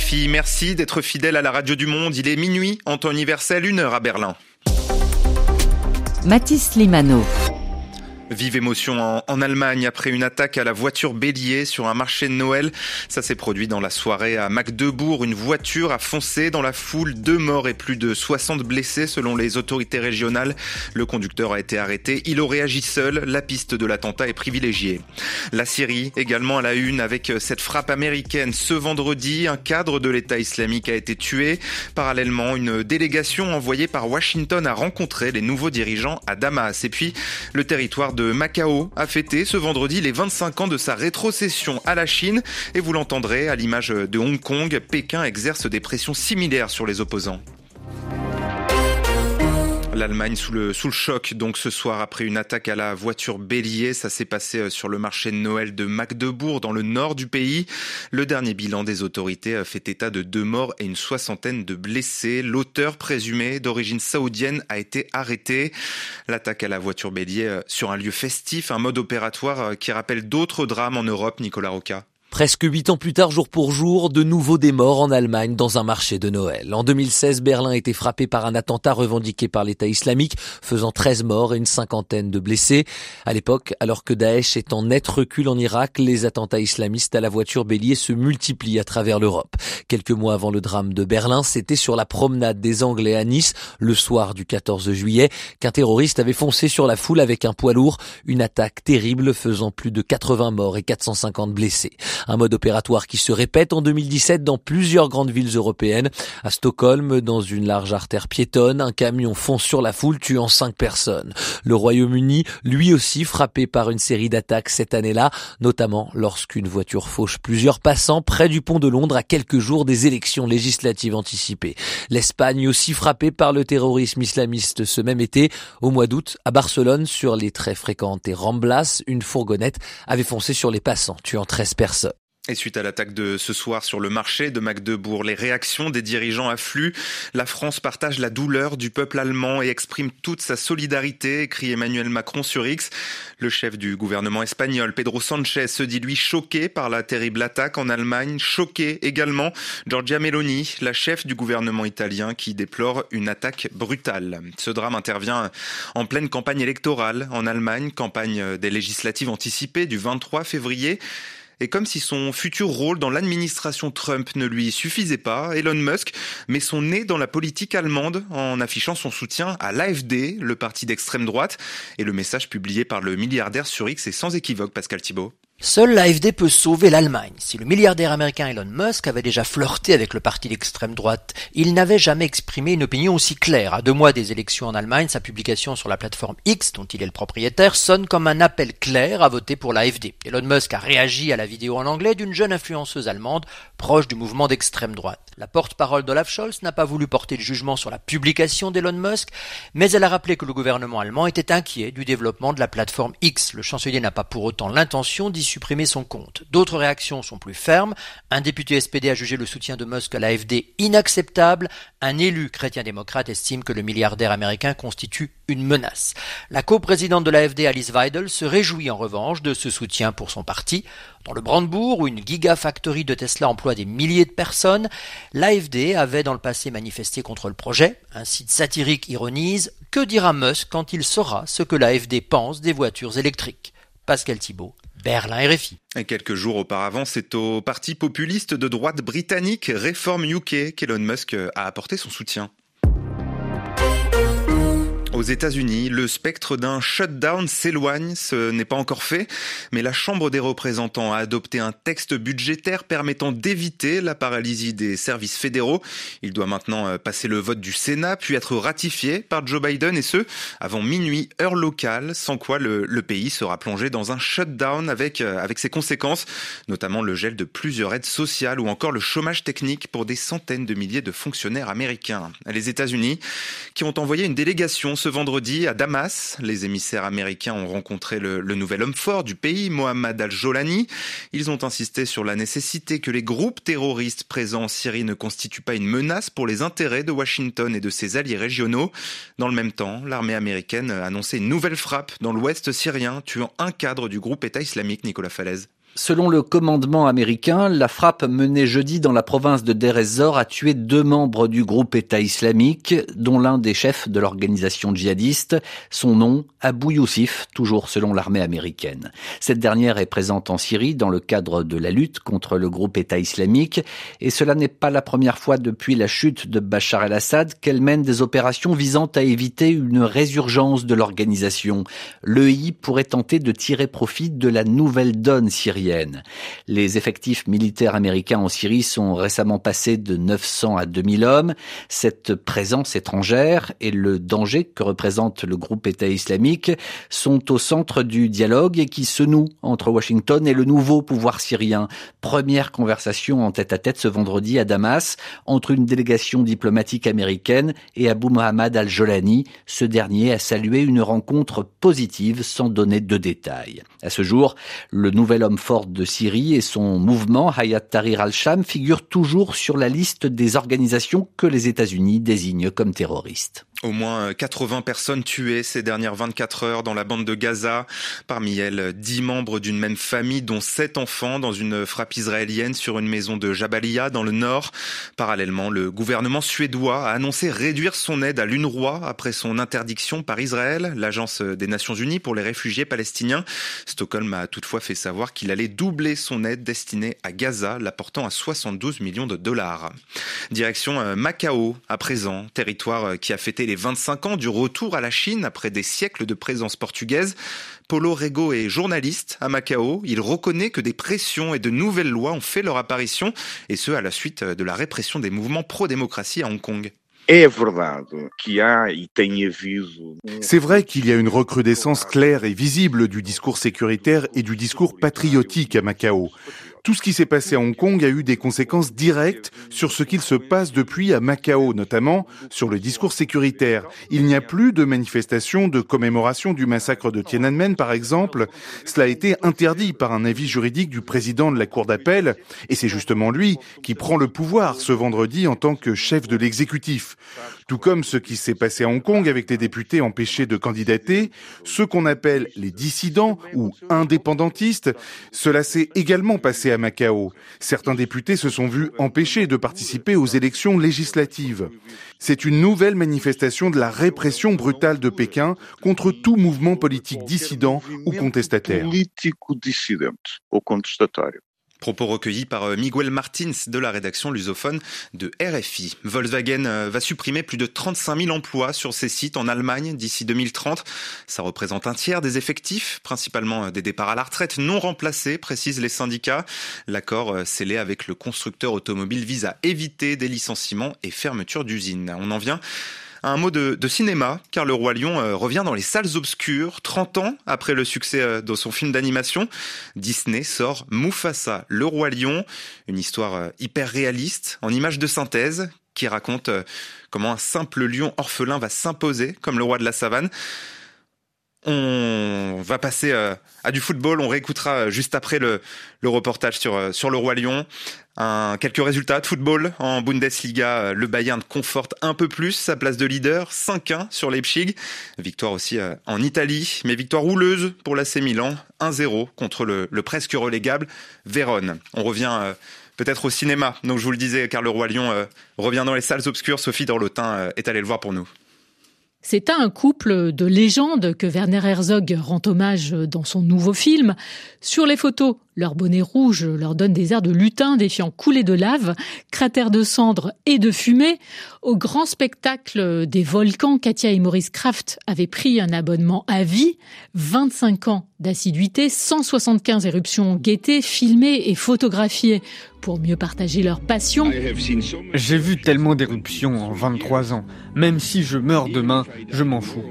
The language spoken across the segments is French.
RFI, merci d'être fidèle à la radio du monde. Il est minuit en temps universel, 1h à Berlin. Mathis Limano. Vive émotion en Allemagne après une attaque à la voiture bélier sur un marché de Noël. Ça s'est produit dans la soirée à Magdebourg. Une voiture a foncé dans la foule. 2 morts et plus de 60 blessés selon les autorités régionales. Le conducteur a été arrêté. Il aurait agi seul. La piste de l'attentat est privilégiée. La Syrie également à la une avec cette frappe américaine. Ce vendredi, un cadre de l'État islamique a été tué. Parallèlement, une délégation envoyée par Washington a rencontré les nouveaux dirigeants à Damas. Et puis, le territoire de Macao a fêté ce vendredi les 25 ans de sa rétrocession à la Chine. Et vous l'entendrez, à l'image de Hong Kong, Pékin exerce des pressions similaires sur les opposants. L'Allemagne sous le choc donc ce soir après une attaque à la voiture bélier. Ça s'est passé sur le marché de Noël de Magdebourg dans le nord du pays. Le dernier bilan des autorités fait état de 2 morts et une 60aine de blessés. L'auteur présumé d'origine saoudienne a été arrêté. L'attaque à la voiture bélier sur un lieu festif, un mode opératoire qui rappelle d'autres drames en Europe, Nicolas Roca. Presque 8 ans plus tard, jour pour jour, de nouveau des morts en Allemagne dans un marché de Noël. En 2016, Berlin a été frappé par un attentat revendiqué par l'État islamique, faisant 13 morts et une 50aine de blessés. À l'époque, alors que Daesh est en net recul en Irak, les attentats islamistes à la voiture bélier se multiplient à travers l'Europe. Quelques mois avant le drame de Berlin, c'était sur la promenade des Anglais à Nice, le soir du 14 juillet, qu'un terroriste avait foncé sur la foule avec un poids lourd. Une attaque terrible faisant plus de 80 morts et 450 blessés. Un mode opératoire qui se répète en 2017 dans plusieurs grandes villes européennes. À Stockholm, dans une large artère piétonne, un camion fonce sur la foule, tuant 5 personnes. Le Royaume-Uni, lui aussi frappé par une série d'attaques cette année-là, notamment lorsqu'une voiture fauche plusieurs passants près du pont de Londres à quelques jours des élections législatives anticipées. L'Espagne aussi frappée par le terrorisme islamiste ce même été. Au mois d'août, à Barcelone, sur les très fréquentées Ramblas, une fourgonnette avait foncé sur les passants, tuant 13 personnes. Et suite à l'attaque de ce soir sur le marché de Magdebourg, les réactions des dirigeants affluent. La France partage la douleur du peuple allemand et exprime toute sa solidarité, écrit Emmanuel Macron sur X. Le chef du gouvernement espagnol, Pedro Sánchez, se dit lui choqué par la terrible attaque en Allemagne. Choqué également Giorgia Meloni, la chef du gouvernement italien, qui déplore une attaque brutale. Ce drame intervient en pleine campagne électorale en Allemagne, campagne des législatives anticipées du 23 février. Et comme si son futur rôle dans l'administration Trump ne lui suffisait pas, Elon Musk met son nez dans la politique allemande en affichant son soutien à l'AfD, le parti d'extrême droite. Et le message publié par le milliardaire sur X est sans équivoque, Pascal Thibault. Seule l'AfD peut sauver l'Allemagne. Si le milliardaire américain Elon Musk avait déjà flirté avec le parti d'extrême droite, il n'avait jamais exprimé une opinion aussi claire. À 2 mois des élections en Allemagne, sa publication sur la plateforme X, dont il est le propriétaire, sonne comme un appel clair à voter pour l'AfD. Elon Musk a réagi à la vidéo en anglais d'une jeune influenceuse allemande proche du mouvement d'extrême droite. La porte-parole d'Olaf Scholz n'a pas voulu porter de jugement sur la publication d'Elon Musk, mais elle a rappelé que le gouvernement allemand était inquiet du développement de la plateforme X. Le chancelier n'a pas pour autant l'intention d'y supprimer son compte. D'autres réactions sont plus fermes. Un député SPD a jugé le soutien de Musk à l'AfD inacceptable. Un élu chrétien-démocrate estime que le milliardaire américain constitue une menace. La coprésidente de l'AfD, Alice Weidel, se réjouit en revanche de ce soutien pour son parti. Dans le Brandebourg, où une gigafactory de Tesla emploie des milliers de personnes, l'AfD avait dans le passé manifesté contre le projet. Un site satirique ironise « Que dira Musk quand il saura ce que l'AfD pense des voitures électriques ?» Pascal Thibault, Berlin RFI. Et quelques jours auparavant, c'est au parti populiste de droite britannique Reform UK qu'Elon Musk a apporté son soutien. Aux États-Unis, le spectre d'un shutdown s'éloigne. Ce n'est pas encore fait, mais la Chambre des représentants a adopté un texte budgétaire permettant d'éviter la paralysie des services fédéraux. Il doit maintenant passer le vote du Sénat, puis être ratifié par Joe Biden, et ce, avant minuit, heure locale, sans quoi le pays sera plongé dans un shutdown avec ses conséquences, notamment le gel de plusieurs aides sociales ou encore le chômage technique pour des centaines de milliers de fonctionnaires américains. Les États-Unis qui ont envoyé une délégation ce vendredi à Damas. Les émissaires américains ont rencontré le nouvel homme fort du pays, Mohammad al-Jolani. Ils ont insisté sur la nécessité que les groupes terroristes présents en Syrie ne constituent pas une menace pour les intérêts de Washington et de ses alliés régionaux. Dans le même temps, l'armée américaine a annoncé une nouvelle frappe dans l'ouest syrien, tuant un cadre du groupe État islamique, Nicolas Falaise. Selon le commandement américain, la frappe menée jeudi dans la province de Deir ez-Zor a tué 2 membres du groupe État islamique, dont l'un des chefs de l'organisation djihadiste. Son nom, Abu Youssef, toujours selon l'armée américaine. Cette dernière est présente en Syrie dans le cadre de la lutte contre le groupe État islamique, et cela n'est pas la première fois depuis la chute de Bachar el-Assad qu'elle mène des opérations visant à éviter une résurgence de l'organisation. L'EI pourrait tenter de tirer profit de la nouvelle donne syrienne. Les effectifs militaires américains en Syrie sont récemment passés de 900 à 2000 hommes. Cette présence étrangère et le danger que représente le groupe État islamique sont au centre du dialogue qui se noue entre Washington et le nouveau pouvoir syrien. Première conversation en tête-à-tête ce vendredi à Damas entre une délégation diplomatique américaine et Abu Mohammad al-Jolani. Ce dernier a salué une rencontre positive sans donner de détails. À ce jour, le nouvel homme fort de Syrie et son mouvement Hayat Tahrir al-Sham figurent toujours sur la liste des organisations que les États-Unis désignent comme terroristes. Au moins 80 personnes tuées ces dernières 24 heures dans la bande de Gaza. Parmi elles, 10 membres d'une même famille, dont 7 enfants, dans une frappe israélienne sur une maison de Jabalia, dans le nord. Parallèlement, le gouvernement suédois a annoncé réduire son aide à l'UNRWA après son interdiction par Israël, l'agence des Nations Unies pour les réfugiés palestiniens. Stockholm a toutefois fait savoir qu'il allait doubler son aide destinée à Gaza, la portant à 72 millions de dollars. Direction Macao, à présent, territoire qui a fêté les 25 ans du retour à la Chine après des siècles de présence portugaise. Paulo Rego est journaliste à Macao. Il reconnaît que des pressions et de nouvelles lois ont fait leur apparition, et ce à la suite de la répression des mouvements pro-démocratie à Hong Kong. C'est vrai qu'il y a une recrudescence claire et visible du discours sécuritaire et du discours patriotique à Macao. Tout ce qui s'est passé à Hong Kong a eu des conséquences directes sur ce qu'il se passe depuis à Macao, notamment sur le discours sécuritaire. Il n'y a plus de manifestations de commémoration du massacre de Tiananmen, par exemple. Cela a été interdit par un avis juridique du président de la Cour d'appel, et c'est justement lui qui prend le pouvoir ce vendredi en tant que chef de l'exécutif. Tout comme ce qui s'est passé à Hong Kong avec les députés empêchés de candidater, ceux qu'on appelle les dissidents ou indépendantistes, cela s'est également passé à Macao. Certains députés se sont vus empêchés de participer aux élections législatives. C'est une nouvelle manifestation de la répression brutale de Pékin contre tout mouvement politique dissident ou contestataire. Propos recueillis par Miguel Martins de la rédaction lusophone de RFI. Volkswagen va supprimer plus de 35 000 emplois sur ses sites en Allemagne d'ici 2030. Ça représente un tiers des effectifs, principalement des départs à la retraite non remplacés, précisent les syndicats. L'accord scellé avec le constructeur automobile vise à éviter des licenciements et fermetures d'usines. On en vient un mot de cinéma, car Le Roi Lion revient dans les salles obscures, 30 ans après le succès de son film d'animation. Disney sort Mufasa, Le Roi Lion, une histoire hyper réaliste, en images de synthèse, qui raconte comment un simple lion orphelin va s'imposer comme le roi de la savane. On va passer à du football, on réécoutera juste après le reportage sur Le Roi Lion. Quelques résultats de football en Bundesliga. Le Bayern conforte un peu plus sa place de leader, 5-1 sur Leipzig. Victoire aussi en Italie, mais victoire houleuse pour l'AC Milan, 1-0 contre le presque relégable Vérone. On revient peut-être au cinéma, donc je vous le disais, car Le Roi Lion revient dans les salles obscures. Sophie Dorlotin est allée le voir pour nous. C'est à un couple de légende que Werner Herzog rend hommage dans son nouveau film. Sur les photos, leur bonnet rouge leur donne des airs de lutin défiant coulées de lave, cratères de cendres et de fumée. Au grand spectacle des volcans, Katia et Maurice Kraft avaient pris un abonnement à vie, 25 ans d'assiduité, 175 éruptions guettées, filmées et photographiées pour mieux partager leur passion. J'ai vu tellement d'éruptions en 23 ans. Même si je meurs demain, je m'en fous.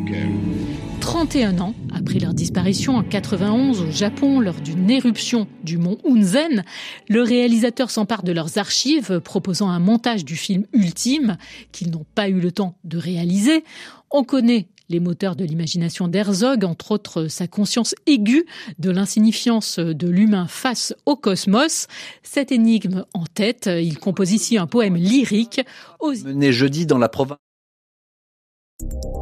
31 ans après leur disparition en 91 au Japon lors d'une éruption du mont Unzen, le réalisateur s'empare de leurs archives, proposant un montage du film ultime qu'ils n'ont pas eu le temps de réaliser. On connaît les moteurs de l'imagination d'Herzog, entre autres sa conscience aiguë de l'insignifiance de l'humain face au cosmos. Cette énigme en tête, il compose ici un poème lyrique. Mené jeudi dans la province.